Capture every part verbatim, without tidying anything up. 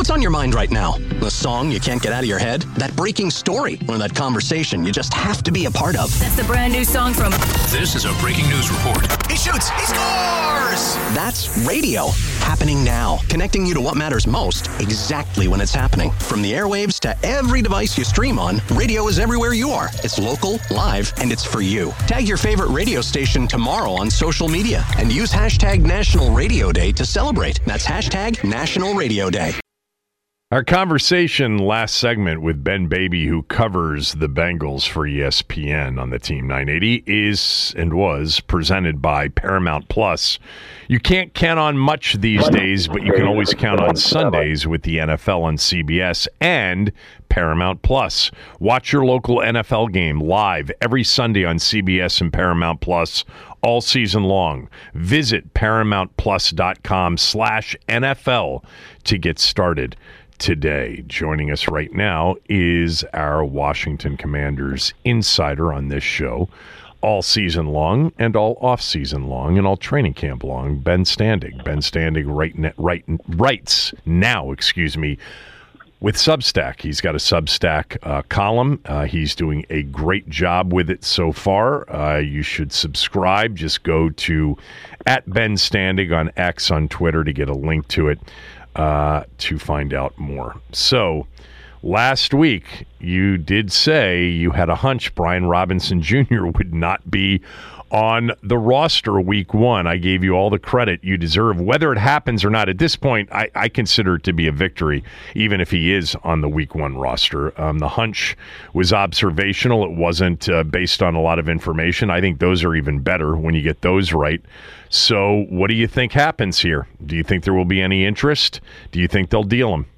What's on your mind right now? The song you can't get out of your head? That breaking story? Or that conversation you just have to be a part of? That's the brand new song from... This is a breaking news report. He shoots! He scores! That's radio. Happening now. Connecting you to what matters most, exactly when it's happening. From the airwaves to every device you stream on, radio is everywhere you are. It's local, live, and it's for you. Tag your favorite radio station tomorrow on social media and use hashtag National Radio Day to celebrate. That's hashtag National Radio Day. Our conversation last segment with Ben Baby, who covers the Bengals for E S P N on the Team nine eighty, is and was presented by Paramount Plus. You can't count on much these days, but you can always count on Sundays with the N F L on C B S and Paramount Plus. Watch your local N F L game live every Sunday on C B S and Paramount Plus all season long. Visit paramountplus.com slash NFL to get started today. Joining us right now is our Washington Commanders insider on this show, all season long and all off-season long and all training camp long, Ben Standig. Ben Standig right, right, writes now, excuse me, with Substack. He's got a Substack uh, column. Uh, he's doing a great job with it so far. Uh, you should subscribe. Just go to at Ben Standig on X on Twitter to get a link to it. Uh, to find out more. So, last week, you did say you had a hunch Brian Robinson Junior would not be on the roster week one. I gave you all the credit you deserve. Whether it happens or not, at this point, I, I consider it to be a victory, even if he is on the week one roster. Um, the hunch was observational. It wasn't uh, based on a lot of information. I think those are even better when you get those right. So what do you think happens here? Do you think there will be any interest? Do you think they'll deal him?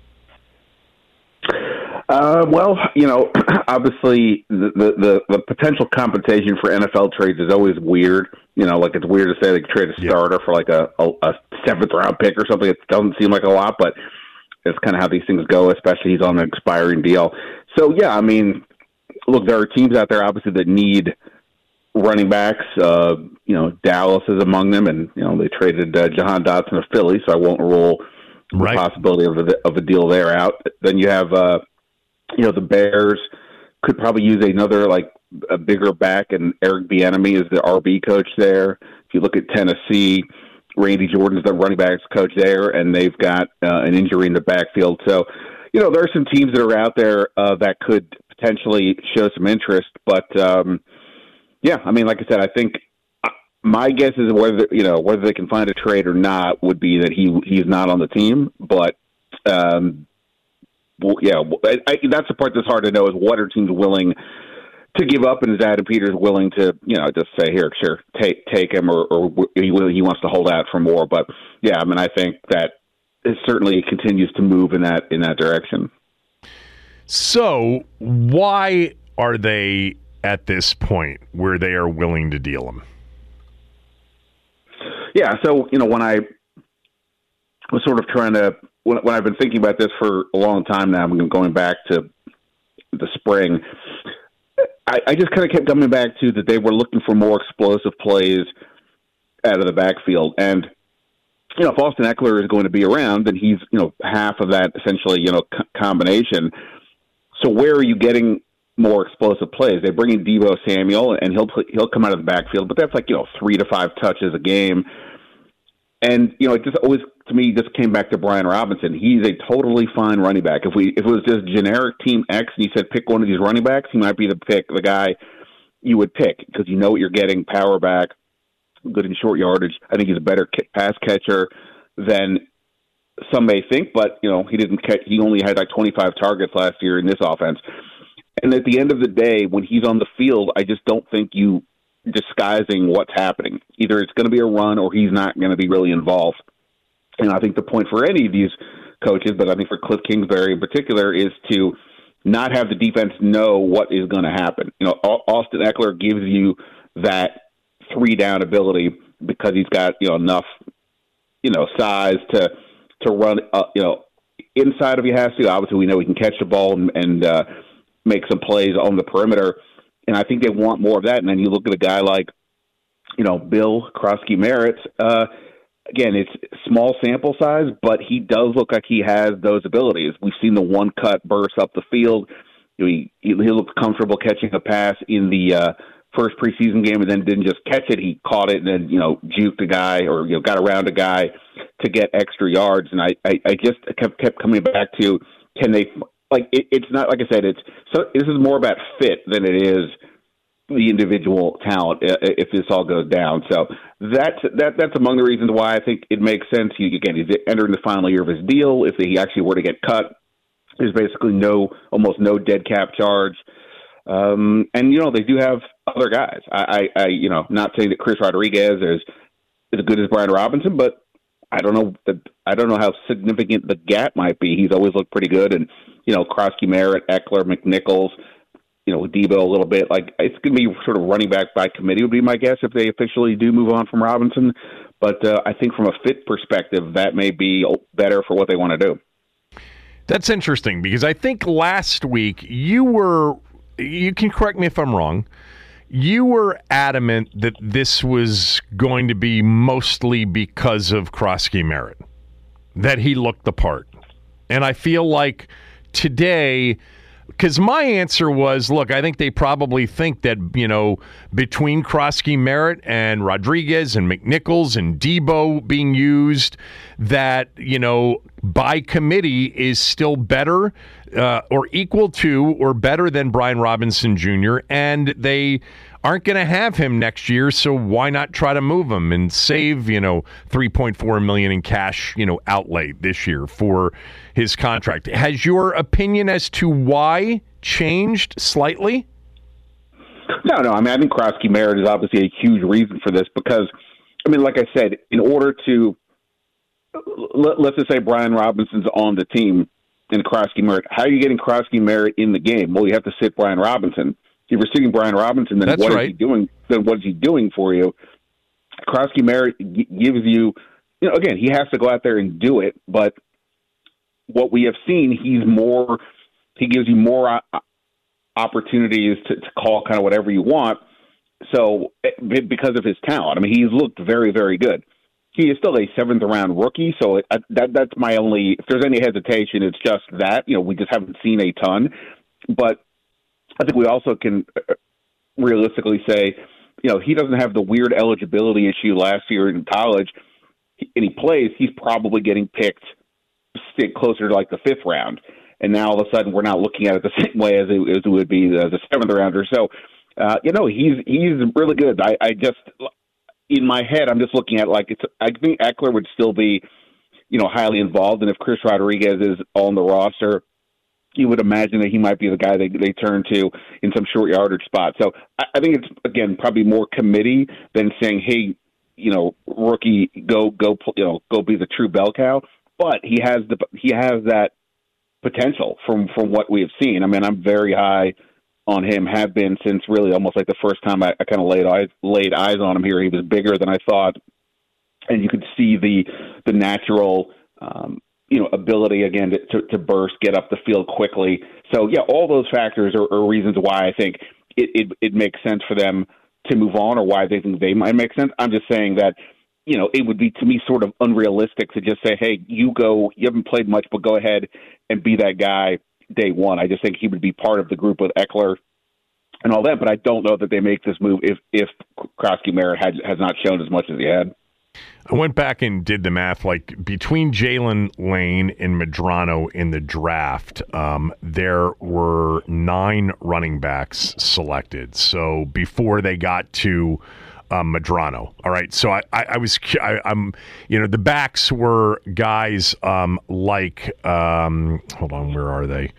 Uh, well, you know, obviously the, the, the potential compensation for N F L trades is always weird. You know, like it's weird to say they could trade a starter yeah. for like a, a, a seventh round pick or something. It doesn't seem like a lot, but it's kind of how these things go, especially he's on an expiring deal. So, yeah, I mean, look, there are teams out there obviously that need running backs. Uh, you know, Dallas is among them, and, you know, they traded uh, Jahan Dotson to Philly, so I won't rule right. the possibility of a, of a deal there out. Then you have, uh, you know, the Bears could probably use another, like, a bigger back, and Eric Bieniemy is the R B coach there. If you look at Tennessee, Randy Jordan's the running backs coach there, and they've got uh, an injury in the backfield. So, you know, there are some teams that are out there uh, that could potentially show some interest. But, um, yeah, I mean, like I said, I think my guess is whether, you know, whether they can find a trade or not would be that he he's not on the team. But, um, well, yeah, I, I, that's the part that's hard to know is what are teams willing to give up, and is Adam Peters willing to, you know, just say, here, sure, take take him, or, or he, he wants to hold out for more. But, yeah, I mean, I think that it certainly continues to move in that in that direction. So why are they at this point where they are willing to deal him? Yeah, so, you know, when I was sort of trying to, when, when I've been thinking about this for a long time now, I'm going back to the spring, I, I just kind of kept coming back to that they were looking for more explosive plays out of the backfield. And, you know, if Austin Eckler is going to be around, then he's, you know, half of that essentially, you know, co- combination. So where are you getting more explosive plays? They bring in Deebo Samuel, and he'll he'll come out of the backfield, but that's like, you know, three to five touches a game. And, you know, it just always, to me, just came back to Brian Robinson. He's a totally fine running back. If we if it was just generic Team X and you said pick one of these running backs, he might be the pick, the guy you would pick, because you know what you're getting, power back, good in short yardage. I think he's a better pass catcher than some may think, but, you know, he didn't catch, he only had like twenty-five targets last year in this offense. And at the end of the day, when he's on the field, I just don't think you disguising what's happening. Either it's going to be a run or he's not going to be really involved. And I think the point for any of these coaches, but I think for Cliff Kingsbury in particular, is to not have the defense know what is going to happen. You know, Austin Eckler gives you that three down ability because he's got, you know, enough, you know, size to to run, uh, you know, inside if he has to. Obviously, we know he can catch the ball and, and uh, make some plays on the perimeter. And I think they want more of that. And then you look at a guy like, you know, Bill Krosky-Merritt. Uh, again, it's small sample size, but he does look like he has those abilities. We've seen the one cut burst up the field. He, he, he looked comfortable catching a pass in the uh, first preseason game and then didn't just catch it. He caught it and then, you know, juked a guy or, you know, got around a guy to get extra yards. And I, I, I just kept, kept coming back to, can they, like, it, it's not, like I said, it's, so this is more about fit than it is the individual talent if this all goes down. So that's that that's among the reasons why I think it makes sense. He, again, he's entering the final year of his deal. If he actually were to get cut, there's basically no, almost no dead cap charge. Um, and, you know, they do have other guys. I, I, I, you know, not saying that Chris Rodriguez is as good as Brian Robinson, but I don't know that I don't know how significant the gap might be. He's always looked pretty good. And, you know, Krosky, Merritt, Eckler, McNichols, you know, Debo a little bit. Like, it's going to be sort of running back by committee would be my guess if they officially do move on from Robinson. But uh, I think from a fit perspective, that may be better for what they want to do. That's interesting because I think last week you were, you can correct me if I'm wrong, you were adamant that this was going to be mostly because of Krosky Merritt, that he looked the part. And I feel like today, because my answer was, look, I think they probably think that, you know, between Krosky Merritt and Rodriguez and McNichols and Debo being used, that, you know, by committee is still better uh, or equal to or better than Brian Robinson Junior And they aren't going to have him next year, so why not try to move him and save, you know, three point four million dollars in cash, you know, outlay this year for his contract. Has your opinion as to why changed slightly? No, no. I mean, I think Krosky Merritt is obviously a huge reason for this because, I mean, like I said, in order to, let, let's just say Brian Robinson's on the team and Krosky Merritt, how are you getting Krosky Merritt in the game? Well, you have to sit Brian Robinson. If you're sitting Brian Robinson, then That's what right. is he doing? Then what is he doing for you? Krosky Merritt g- gives you, you know, again, he has to go out there and do it. But what we have seen, he's more, he gives you more uh, opportunities to, to call kind of whatever you want. So because of his talent, I mean, he's looked very, very good. He is still a seventh round rookie. So it, uh, that that's my only, if there's any hesitation, it's just that, you know, we just haven't seen a ton. But I think we also can realistically say, you know, he doesn't have the weird eligibility issue last year in college, and he plays, he's probably getting picked stick closer to like the fifth round. And now all of a sudden we're not looking at it the same way as it, as it would be the, the seventh rounder. So, uh, you know, he's he's really good. I, I just, in my head, I'm just looking at like, it's. I think Eckler would still be, you know, highly involved. And if Chris Rodriguez is on the roster, you would imagine that he might be the guy they they turn to in some short yardage spot. So I, I think it's, again, probably more committee than saying, hey, you know, rookie, go go you know go be the true bell cow. But he has the he has that potential from from what we have seen. I mean, I'm very high on him, have been since really almost like the first time I, I kind of laid eyes laid eyes on him here. He was bigger than I thought, and you could see the the natural. Um, you know, ability again to, to, to burst, get up the field quickly. So yeah, all those factors are, are reasons why I think it, it, it makes sense for them to move on or why they think they might make sense. I'm just saying that, you know, it would be to me sort of unrealistic to just say, hey, you go, you haven't played much, but go ahead and be that guy day one. I just think he would be part of the group with Eckler and all that, but I don't know that they make this move if, if Krosky Merritt had, has not shown as much as he had. I went back and did the math. Like between Jalen Lane and Medrano in the draft, um, there were nine running backs selected. So before they got to um, Medrano, all right. So I, I, I was, I, I'm, you know, the backs were guys um, like, um, hold on, where are they?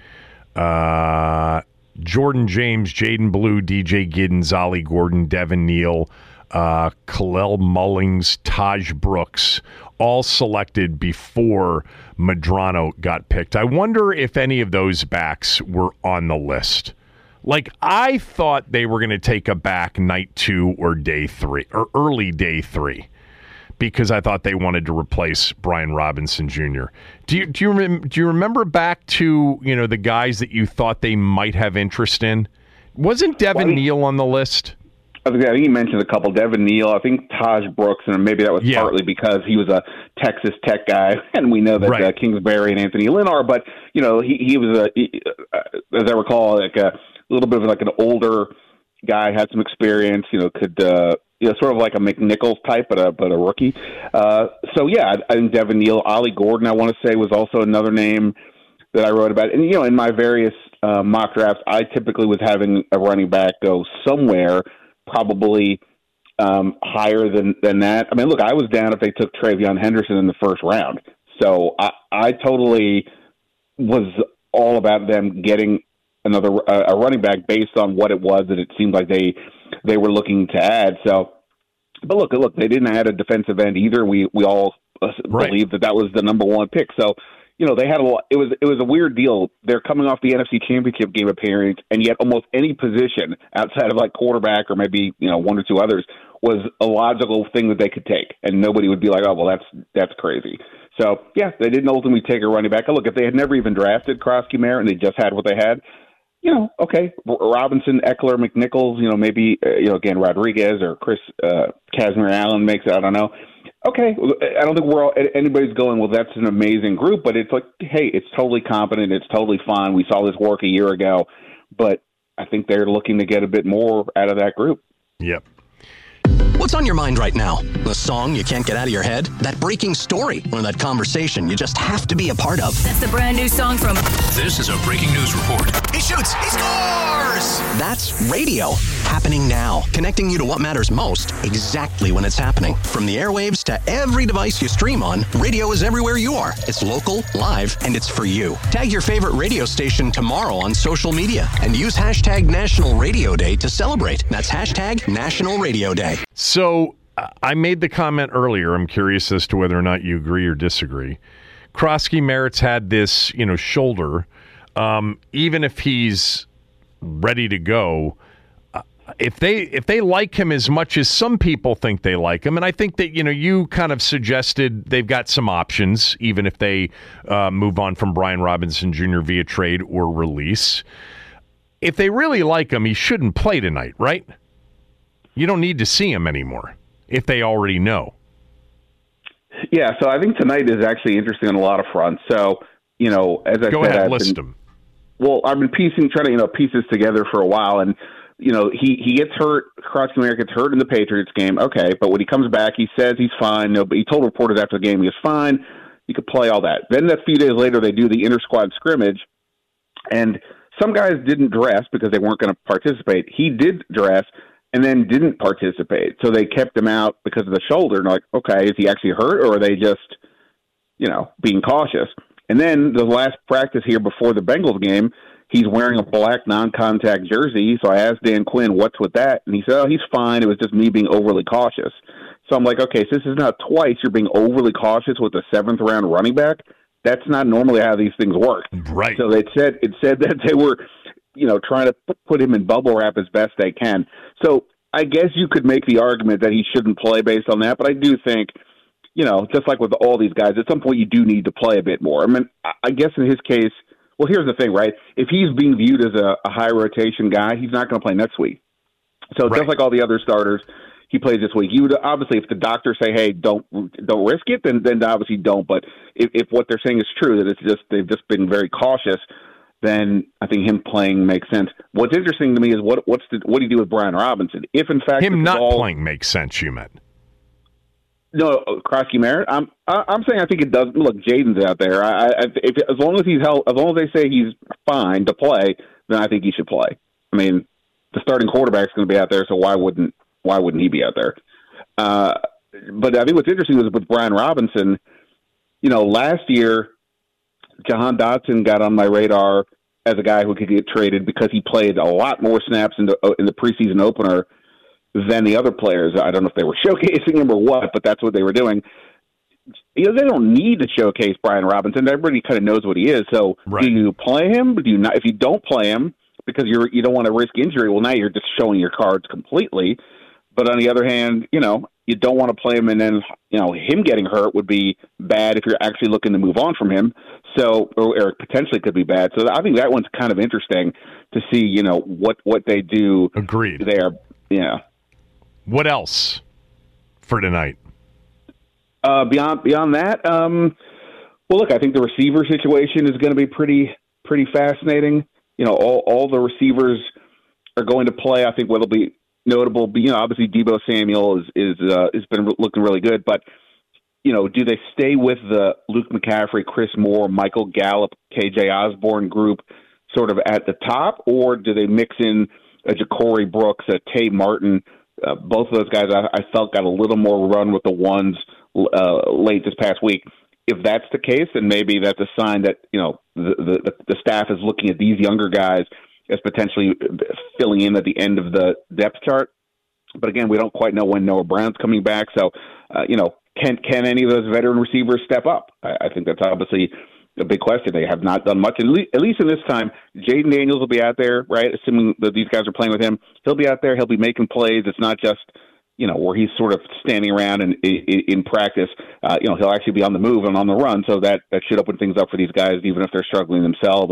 Uh, Jordan James, Jaden Blue, D J Giddens, Ollie Gordon, Devin Neal. Uh, Kalel Mullings, Taj Brooks, all selected before Medrano got picked. I wonder if any of those backs were on the list. Like, I thought they were going to take a back night two or day three, or early day three, because I thought they wanted to replace Brian Robinson Junior Do you do you rem- do you remember back to, you know, the guys that you thought they might have interest in? Wasn't Devin well, Neal on the list? I think he mentioned a couple. Devin Neal, I think Taj Brooks, and maybe that was yeah. partly because he was a Texas Tech guy, and we know that right. uh, Kingsbury and Anthony Lynn are. But you know, he he was a, he, uh, as I recall, like a little bit of like an older guy, had some experience. You know, could uh, you know, sort of like a McNichols type, but a but a rookie. Uh, so yeah, I, I think Devin Neal, Ollie Gordon, I want to say was also another name that I wrote about. And you know, in my various uh, mock drafts, I typically was having a running back go somewhere. Probably um, higher than, than that. I mean, look, I was down if they took Travion Henderson in the first round. So I, I totally was all about them getting another uh, a running back based on what it was that it seemed like they they were looking to add. So, but look, look, they didn't add a defensive end either. We we all uh, right. believed that that was the number one pick. So. You know, they had a lot. It was it was a weird deal. They're coming off the N F C Championship game appearance, and yet almost any position outside of like quarterback or maybe you know one or two others was a logical thing that they could take, and nobody would be like, "Oh, well, that's that's crazy." So yeah, they didn't ultimately take a running back. Look, if they had never even drafted Krosky Merritt and they just had what they had, you know, okay, Robinson, Eckler, McNichols, you know, maybe uh, you know again Rodriguez or Chris uh, Casimir Allen makes it. I don't know. Okay, I don't think we're all, anybody's going, well, that's an amazing group, but it's like, hey, it's totally competent. It's totally fine. We saw this work a year ago, but I think they're looking to get a bit more out of that group. Yep. What's on your mind right now? The song you can't get out of your head? That breaking story? Or that conversation you just have to be a part of? That's the brand new song from... This is a breaking news report. He shoots. He scores! That's radio. Happening now. Connecting you to what matters most exactly when it's happening. From the airwaves to every device you stream on, radio is everywhere you are. It's local, live, and it's for you. Tag your favorite radio station tomorrow on social media and use hashtag National Radio Day to celebrate. That's hashtag National Radio Day. So I made the comment earlier. I'm curious as to whether or not you agree or disagree. Krosky Merritt's had this, you know, shoulder. Um, even if he's ready to go, uh, if they if they like him as much as some people think they like him, and I think that, you know, you kind of suggested they've got some options, even if they uh, move on from Brian Robinson Junior via trade or release. If they really like him, he shouldn't play tonight, right? You don't need to see him anymore if they already know. Yeah, so I think tonight is actually interesting on a lot of fronts. So, you know, as I Go said, ahead, I've list been, them. Well, I've been piecing, trying to, you know, piece this together for a while, and, you know, he, he gets hurt, Krosky Merritt gets hurt in the Patriots game, okay, but when he comes back, he says he's fine. No, but he told reporters after the game he was fine, he could play, all that. Then a few days later, they do the inter-squad scrimmage, and some guys didn't dress because they weren't going to participate. He did dress, and then didn't participate. So they kept him out because of the shoulder. And like, okay, is he actually hurt, or are they just, you know, being cautious? And then the last practice here before the Bengals game, he's wearing a black non-contact jersey. So I asked Dan Quinn, what's with that? And he said, oh, he's fine. It was just me being overly cautious. So I'm like, okay, so this is not twice you're being overly cautious with a seventh round running back. That's not normally how these things work. Right. So they said, it said that they were, you know, trying to put him in bubble wrap as best they can. So I guess you could make the argument that he shouldn't play based on that, but I do think, you know, just like with all these guys, at some point you do need to play a bit more. I mean, I guess in his case, well, here's the thing, right? If he's being viewed as a, a high rotation guy, he's not going to play next week. So right. Just like all the other starters, he plays this week. You would obviously, if the doctors say, "Hey, don't don't risk it," then then obviously don't. But if, if what they're saying is true, that it's just they've just been very cautious, then I think him playing makes sense. What's interesting to me is what what's the, what do you do with Brian Robinson? If in fact him not all, playing makes sense, you meant. No, Krosky Merritt. I'm I'm saying I think it does. Look, Jaden's out there. I, I if, as long as he's held, as long as they say he's fine to play, then I think he should play. I mean, the starting quarterback's going to be out there, so why wouldn't why wouldn't he be out there? Uh, but I think what's interesting is with Brian Robinson. You know, last year, Jahan Dotson got on my radar as a guy who could get traded because he played a lot more snaps in the in the preseason opener than the other players. I don't know if they were showcasing him or what, but that's what they were doing. You know, they don't need to showcase Brian Robinson. Everybody kind of knows what he is. So right. Do you play him? Do you not? If you don't play him because you're you don't want to risk injury, well, now you're just showing your cards completely. But on the other hand, you know, you don't want to play him, and then you know him getting hurt would be bad if you're actually looking to move on from him. So, or, or potentially could be bad. So I think that one's kind of interesting to see. You know what what they do. Agreed. There, yeah. What else for tonight? Uh, beyond beyond that, um, well, look, I think the receiver situation is going to be pretty pretty fascinating. You know, all all the receivers are going to play. I think what'll be notable, you know, obviously Deebo Samuel is is uh, has been looking really good, but you know, do they stay with the Luke McCaffrey, Chris Moore, Michael Gallup, K J Osborne group sort of at the top, or do they mix in a Ja'Cory Brooks, a Tay Martin? Uh, both of those guys I, I felt got a little more run with the ones uh, late this past week. If that's the case, then maybe that's a sign that, you know, the, the, the staff is looking at these younger guys as potentially filling in at the end of the depth chart. But again, we don't quite know when Noah Brown's coming back. So, uh, you know, can can any of those veteran receivers step up? I, I think that's obviously a big question. They have not done much. At least, at least in this time, Jaden Daniels will be out there, right? Assuming that these guys are playing with him. He'll be out there. He'll be making plays. It's not just, you know, where he's sort of standing around and in, in practice. Uh, you know, he'll actually be on the move and on the run. So that, that should open things up for these guys, even if they're struggling themselves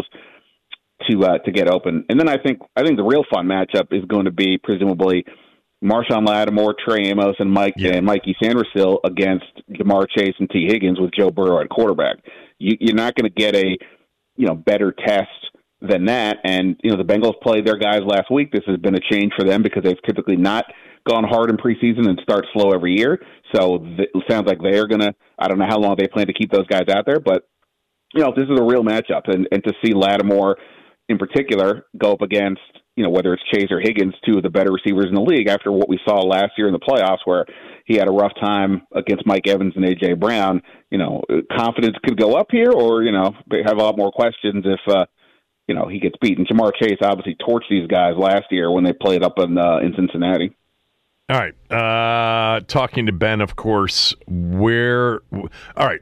to uh, to get open. And then I think I think the real fun matchup is going to be presumably Marshawn Lattimore, Trey Amos, and Mike yeah. and Mikey Sandersill against Jamar Chase and T. Higgins with Joe Burrow at quarterback. You, you're not going to get a you know better test than that. And you know the Bengals played their guys last week. This has been a change for them because they've typically not gone hard in preseason and start slow every year. So th- it sounds like they're going to. I don't know how long they plan to keep those guys out there, but you know this is a real matchup, and, and to see Lattimore in particular go up against, you know, whether it's Chase or Higgins, two of the better receivers in the league after what we saw last year in the playoffs where he had a rough time against Mike Evans and A J Brown, you know, confidence could go up here or, you know, have a lot more questions if, uh, you know, he gets beaten. Jamar Chase obviously torched these guys last year when they played up in, uh, in Cincinnati. All right. Uh, talking to Ben, of course, where – all right.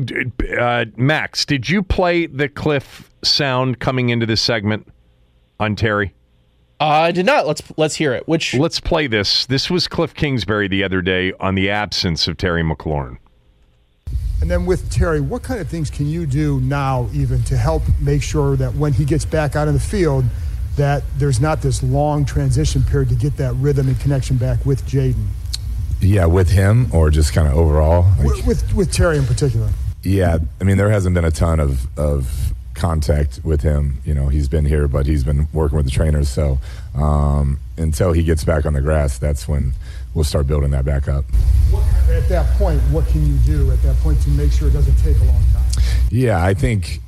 Uh, Max, did you play the Cliff sound coming into this segment on Terry? Uh, I did not. Let's let's hear it. Which Let's play this. This was Cliff Kingsbury the other day on the absence of Terry McLaurin. And then with Terry, what kind of things can you do now even to help make sure that when he gets back out in the field – that there's not this long transition period to get that rhythm and connection back with Jaden? Yeah, with him or just kind of overall? Like, with, with with Terry in particular. Yeah, I mean, there hasn't been a ton of, of contact with him. You know, he's been here, but he's been working with the trainers. So um, until he gets back on the grass, that's when we'll start building that back up. What, at that point, what can you do at that point to make sure it doesn't take a long time? Yeah, I think...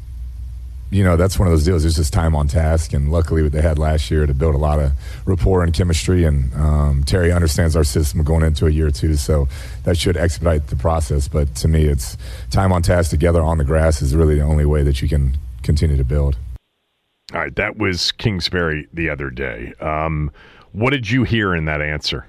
You know, that's one of those deals. It's just time on task, and luckily what they had last year to build a lot of rapport and chemistry, and um, Terry understands our system going into a year or two, so that should expedite the process. But to me, it's time on task together on the grass is really the only way that you can continue to build. All right, that was Kingsbury the other day. Um, what did you hear in that answer?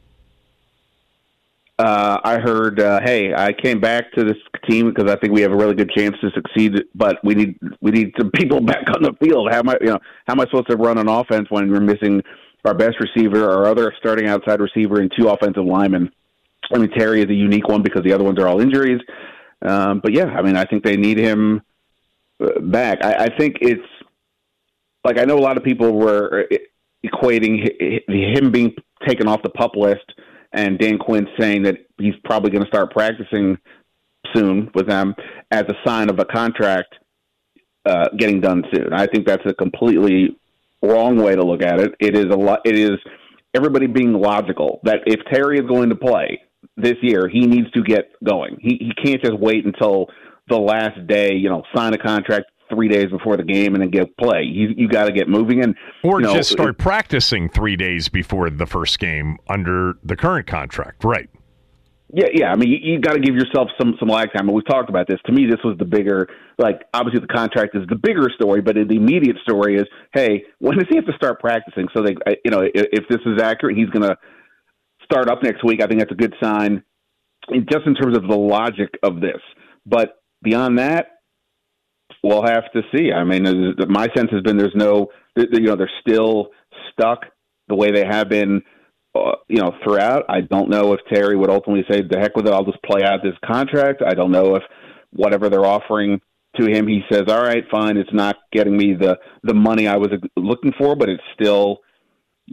Uh, I heard, uh, hey, I came back to this team because I think we have a really good chance to succeed, but we need we need some people back on the field. How am I, you know, how am I supposed to run an offense when we're missing our best receiver, our other starting outside receiver, and two offensive linemen? I mean, Terry is a unique one because the other ones are all injuries. Um, but yeah, I mean, I think they need him back. I, I think it's like I know a lot of people were equating him being taken off the PUP list and Dan Quinn saying that he's probably going to start practicing soon with them as a sign of a contract uh, getting done soon. I think that's a completely wrong way to look at it. It is a lot. It is everybody being logical that if Terry is going to play this year, he needs to get going. He he can't just wait until the last day. You know, sign a contract three days before the game and then get play. You you got to get moving and or you know, just start it, practicing three days before the first game under the current contract, right? Yeah, yeah. I mean, you, you got to give yourself some some lag time. And we've talked about this. To me, this was the bigger, like obviously the contract is the bigger story, but the immediate story is, hey, when does he have to start practicing? So they, you know, if, if this is accurate, he's going to start up next week. I think that's a good sign, just in terms of the logic of this. But beyond that, we'll have to see. I mean, my sense has been there's no, you know, they're still stuck the way they have been, uh, you know, throughout. I don't know if Terry would ultimately say, the heck with it, I'll just play out this contract. I don't know if whatever they're offering to him, he says, all right, fine, it's not getting me the, the money I was looking for, but it's still, you know,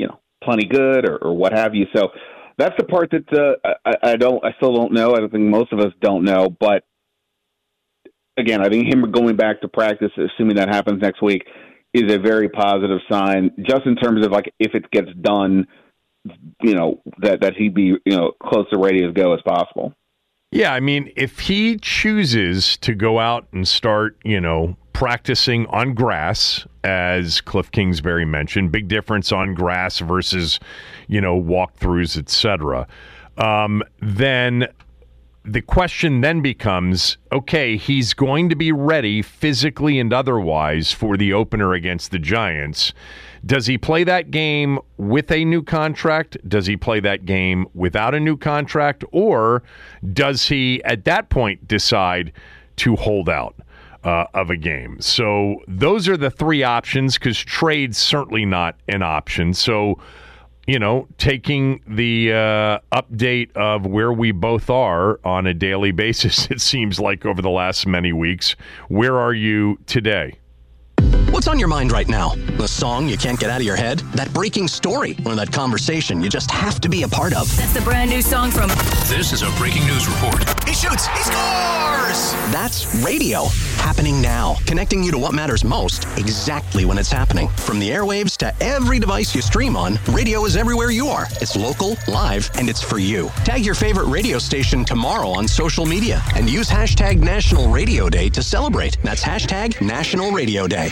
plenty good or, or what have you. So that's the part that uh, I, I don't, I still don't know. I don't think most of us don't know. But again, I think him going back to practice, assuming that happens next week, is a very positive sign. Just in terms of like if it gets done, you know, that that he'd be you know close to ready to go as possible. Yeah, I mean, if he chooses to go out and start, you know, practicing on grass, as Cliff Kingsbury mentioned, big difference on grass versus, you know, walkthroughs, et cetera, um, then the question then becomes, okay, he's going to be ready physically and otherwise for the opener against the Giants. Does he play that game with a new contract? Does he play that game without a new contract? Or does he, at that point, decide to hold out uh, of a game? So those are the three options, because trade's certainly not an option. So, you know, taking the uh, update of where we both are on a daily basis, it seems like over the last many weeks, where are you today? What's on your mind right now? The song you can't get out of your head? That breaking story? Or that conversation you just have to be a part of? That's the brand new song from... This is a breaking news report. He shoots. He scores. That's radio. Happening now. Connecting you to what matters most exactly when it's happening. From the airwaves to every device you stream on, radio is everywhere you are. It's local, live, and it's for you. Tag your favorite radio station tomorrow on social media and use hashtag National Radio Day to celebrate. That's hashtag National Radio Day.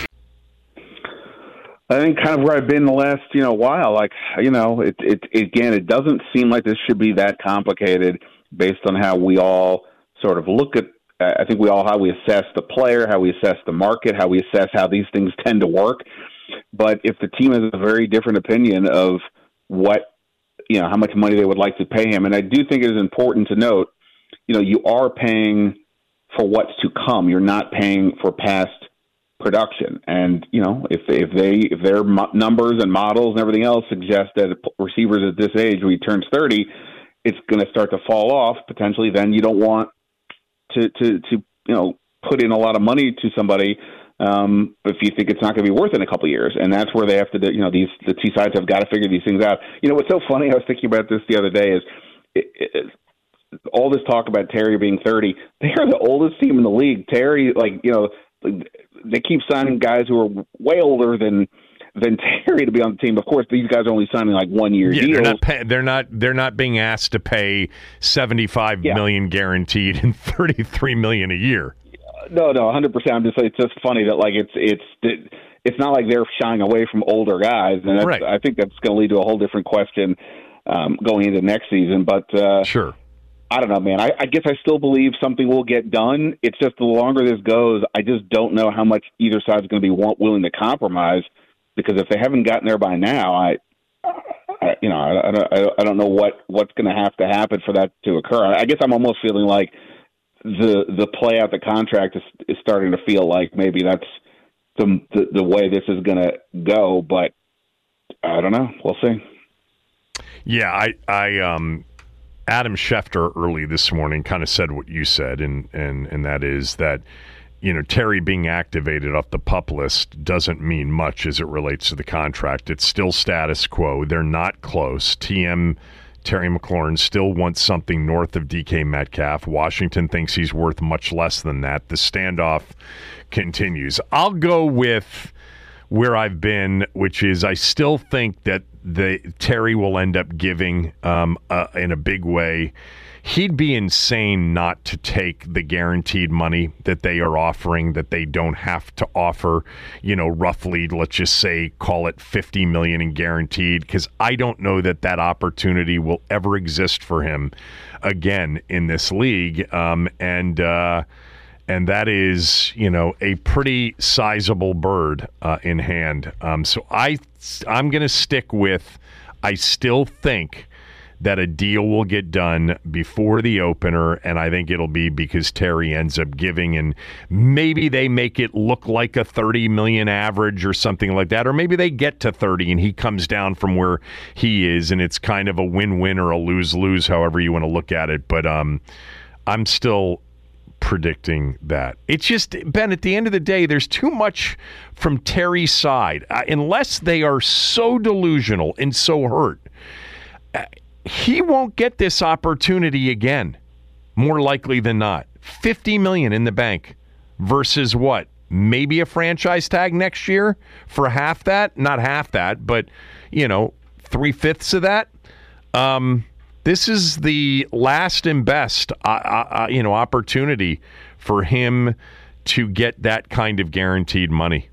I think kind of where I've been the last, you know, while. Like, you know, it, it, again, it doesn't seem like this should be that complicated based on how we all sort of look at, uh, I think we all, how we assess the player, how we assess the market, how we assess how these things tend to work. But if the team has a very different opinion of what, you know, how much money they would like to pay him, and I do think it is important to note, you know, you are paying for what's to come. You're not paying for past production. And, you know, if if they if their mo- numbers and models and everything else suggest that receivers at this age, when he turns thirty, it's going to start to fall off potentially, then you don't want to, to, to you know, put in a lot of money to somebody um, if you think it's not going to be worth it in a couple of years. And that's where they have to, do, you know, these the two sides have got to figure these things out. You know, what's so funny, I was thinking about this the other day, is it, it, all this talk about Terry being thirty. They are the oldest team in the league. Terry, like, you know, they keep signing guys who are way older than than Terry to be on the team. Of course, these guys are only signing like one year yeah, deals. They're not, pay, they're not. They're not being asked to pay seventy-five yeah. million guaranteed and thirty-three million a year. No, no, one hundred percent. I'm just. It's just funny that like it's it's it's not like they're shying away from older guys, and that's, right. I think that's going to lead to a whole different question um, going into next season. But uh, sure. I don't know, man. I, I guess I still believe something will get done. It's just the longer this goes, I just don't know how much either side's going to be want, willing to compromise. Because if they haven't gotten there by now, I, I you know, I, I, I don't know what, what's going to have to happen for that to occur. I guess I'm almost feeling like the the play out the contract is, is starting to feel like maybe that's the the, the way this is going to go. But I don't know. We'll see. Yeah, I I um. Adam Schefter early this morning kind of said what you said, and, and, and that is that, you know, Terry being activated off the PUP list doesn't mean much as it relates to the contract. It's still status quo. They're not close. T M Terry McLaurin still wants something north of D K Metcalf. Washington thinks he's worth much less than that. The standoff continues. I'll go with where I've been, which is I still think that the Terry will end up giving um, uh, in a big way. He'd be insane not to take the guaranteed money that they are offering, that they don't have to offer, you know, roughly, let's just say, call it fifty million dollars in guaranteed, because I don't know that that opportunity will ever exist for him again in this league. Um, and, uh, And that is, you know, a pretty sizable bird uh, in hand. Um, so I, I'm going to stick with, I still think that a deal will get done before the opener, and I think it'll be because Terry ends up giving, and maybe they make it look like a thirty million average or something like that, or maybe they get to thirty and he comes down from where he is, and it's kind of a win-win or a lose-lose, however you want to look at it. But um, I'm still predicting that. It's just, Ben, at the end of the day, there's too much from Terry's side. Uh, unless they are so delusional and so hurt, uh, he won't get this opportunity again, more likely than not. fifty million dollars in the bank versus what? Maybe a franchise tag next year for half that? Not half that, but, you know, three-fifths of that. Um... This is the last and best, uh, uh, you know, opportunity for him to get that kind of guaranteed money.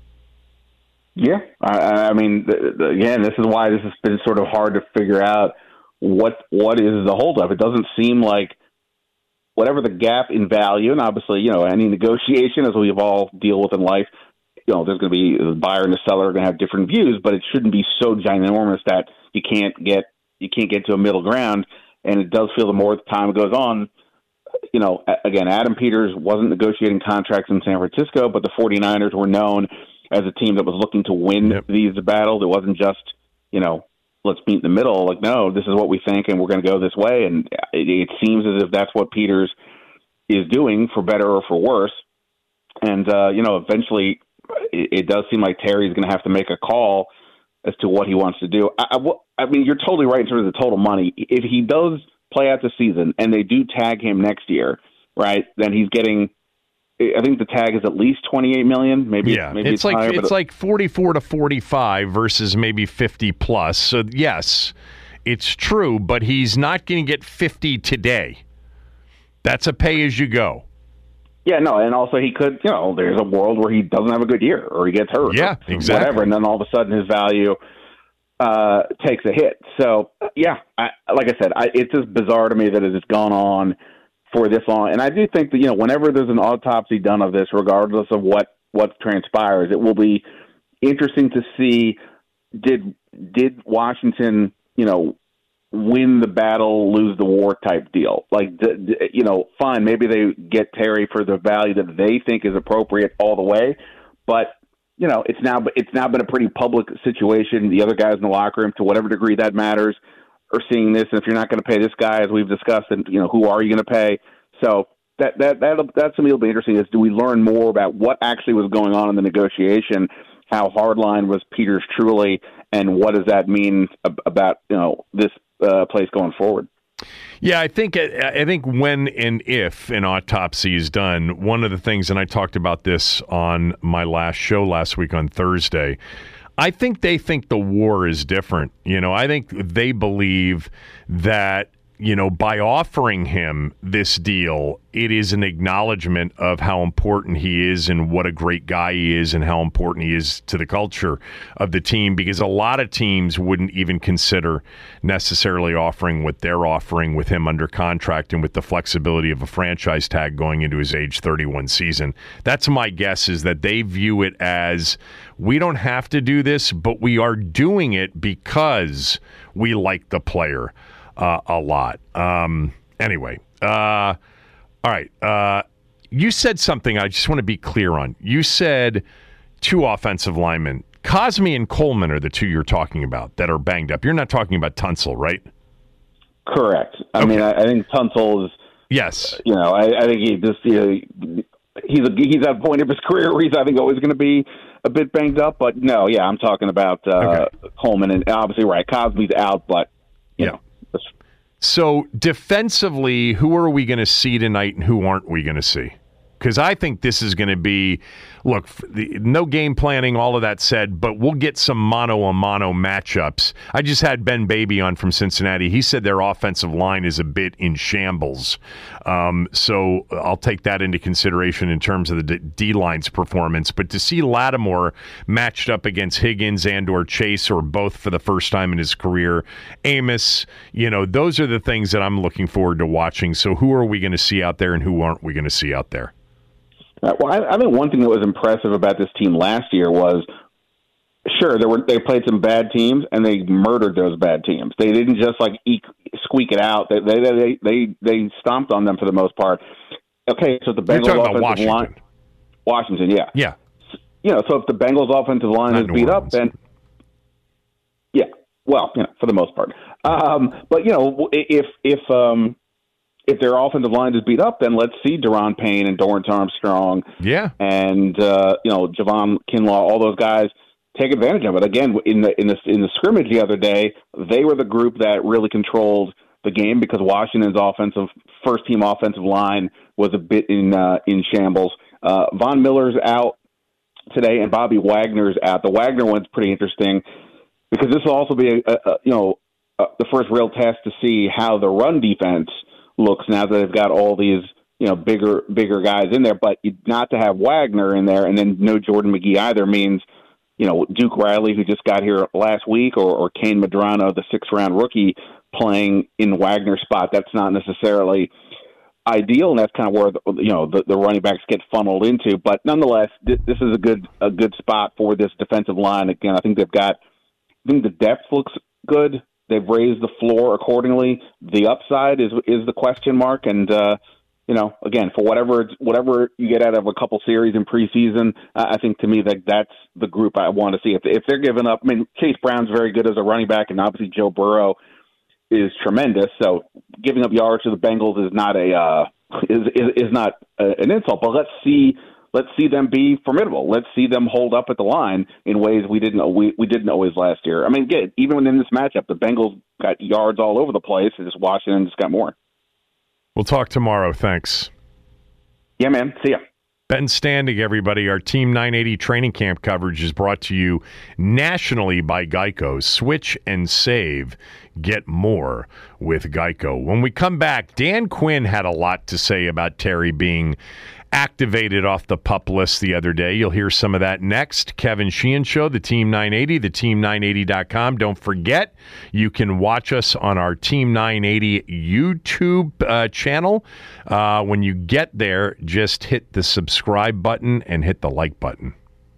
Yeah, I, I mean, the, the, again, this is why this has been sort of hard to figure out what what is the holdup. It doesn't seem like whatever the gap in value, and obviously, you know, any negotiation, as we've all deal with in life, you know, there's going to be the buyer and the seller are going to have different views, but it shouldn't be so ginormous that you can't get. You can't get to a middle ground, and it does feel the more time goes on, you know, again, Adam Peters wasn't negotiating contracts in San Francisco, but the 49ers were known as a team that was looking to win yep. these battles. It wasn't just, you know, let's meet in the middle. Like, no, this is what we think, and we're going to go this way. And it, it seems as if that's what Peters is doing, for better or for worse. And, uh, you know, eventually it, it does seem like Terry's going to have to make a call as to what he wants to do. I, I, I mean, you're totally right in terms of the total money. If he does play out the season and they do tag him next year, right, then he's getting, I think the tag is at least twenty-eight million dollars. Maybe, yeah, maybe it's, it's like higher, it's like forty-four to forty-five versus maybe fifty plus. So yes, it's true, but he's not going to get fifty today. That's a pay as you go. Yeah, no, and also he could, you know, there's a world where he doesn't have a good year or he gets hurt. Yeah, or exactly. Whatever, and then all of a sudden his value uh, takes a hit. So, yeah, I, like I said, I, it's just bizarre to me that it has gone on for this long. And I do think that, you know, whenever there's an autopsy done of this, regardless of what, what transpires, it will be interesting to see did did Washington, you know, win the battle, lose the war type deal. Like, you know, fine, maybe they get Terry for the value that they think is appropriate all the way, but you know, it's now it's now been a pretty public situation. The other guys in the locker room, to whatever degree that matters, are seeing this. And if you're not going to pay this guy, as we've discussed, then you know, who are you going to pay? So that that that that's something that'll be interesting. Is do we learn more about what actually was going on in the negotiation? How hardline was Peters truly, and what does that mean about, you know, this uh, place going forward? Yeah, I think I think when and if an autopsy is done, one of the things, and I talked about this on my last show last week on Thursday, I think they think the war is different. You know, I think they believe that, you know, by offering him this deal, it is an acknowledgement of how important he is and what a great guy he is and how important he is to the culture of the team, because a lot of teams wouldn't even consider necessarily offering what they're offering with him under contract and with the flexibility of a franchise tag going into his age thirty-one season. That's my guess, is that they view it as, we don't have to do this, but we are doing it because we like the player Uh, a lot. Um, anyway, uh, all right. Uh, you said something I just want to be clear on. You said two offensive linemen. Cosme and Coleman are the two you're talking about that are banged up. You're not talking about Tunsil, right? Correct. I okay. mean, I, I think Tunsil is. Yes. You know, I, I think he just you know, he's a, he's at a point of his career where he's I think always going to be a bit banged up. But no, yeah, I'm talking about uh, okay. Coleman, and obviously right, Cosme's out, but you yeah. know. So defensively, who are we going to see tonight and who aren't we going to see? Because I think this is going to be, look, the, no game planning, all of that said, but we'll get some mano-a-mano matchups. I just had Ben Baby on from Cincinnati. He said their offensive line is a bit in shambles. Um, so I'll take that into consideration in terms of the D-line's performance. But to see Lattimore matched up against Higgins and or Chase, or both for the first time in his career, Amos, you know, those are the things that I'm looking forward to watching. So who are we going to see out there and who aren't we going to see out there? Uh, well, I, I think one thing that was impressive about this team last year was, sure, there were they played some bad teams and they murdered those bad teams. They didn't just like eke, squeak it out. They they, they they they stomped on them for the most part. Okay, so the Bengals offensive Washington. line, Washington, yeah, yeah, you know, so if the Bengals offensive line Not is New beat Orleans. up, then yeah, well, you know, for the most part. Um, but you know, if if um. if their offensive line is beat up, then let's see Daron Payne and Dorrance Armstrong, yeah, and uh, you know Javon Kinlaw, all those guys take advantage of it. Again, in the in the in the scrimmage the other day, they were the group that really controlled the game because Washington's offensive first team offensive line was a bit in uh, in shambles. Uh, Von Miller's out today, and Bobby Wagner's out. The Wagner one's pretty interesting because this will also be a, a, a you know a, the first real test to see how the run defense looks now that they've got all these you know bigger bigger guys in there. But not to have Wagner in there and then no Jordan McGee either means. You know, Duke Riley, who just got here last week, or, or Kane Medrano, the sixth-round rookie, playing in Wagner's spot. That's not necessarily ideal, and that's kind of where the, you know the, the running backs get funneled into. But nonetheless, this, this is a good a good spot for this defensive line. Again, I think they've got. I think the depth looks good. They've raised the floor accordingly. The upside is is the question mark, and. Uh, You know, again, for whatever whatever you get out of a couple series in preseason, uh, I think to me that that's the group I want to see. If if they're giving up, I mean, Chase Brown's very good as a running back, and obviously Joe Burrow is tremendous. So giving up yards to the Bengals is not a uh, is, is is not a, an insult. But let's see let's see them be formidable. Let's see them hold up at the line in ways we didn't we we didn't always last year. I mean, again, even in this matchup, the Bengals got yards all over the place, and just Washington just got more. We'll talk tomorrow. Thanks. Yeah, man. See ya. Ben Standing, everybody. Our Team nine eighty training camp coverage is brought to you nationally by Geico. Switch and save. Get more with Geico. When we come back, Dan Quinn had a lot to say about Terry being activated off the PUP list the other day. You'll hear some of that next. Kevin Sheehan Show, the Team nine eighty, the team nine eighty dot com. Don't forget, you can watch us on our Team nine eighty YouTube uh, channel. Uh, when you get there, just hit the subscribe button and hit the like button.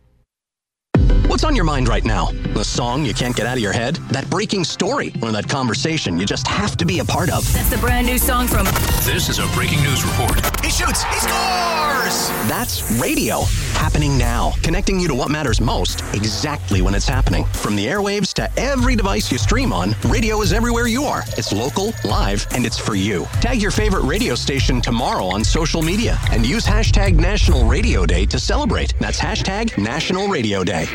What's on your mind right now? The song you can't get out of your head? That breaking story? Or that conversation you just have to be a part of? That's the brand new song from... This is a breaking news report. He shoots. He scores! That's radio. Happening now. Connecting you to what matters most exactly when it's happening. From the airwaves to every device you stream on, radio is everywhere you are. It's local, live, and it's for you. Tag your favorite radio station tomorrow on social media and use hashtag National Radio Day to celebrate. That's hashtag National Radio Day.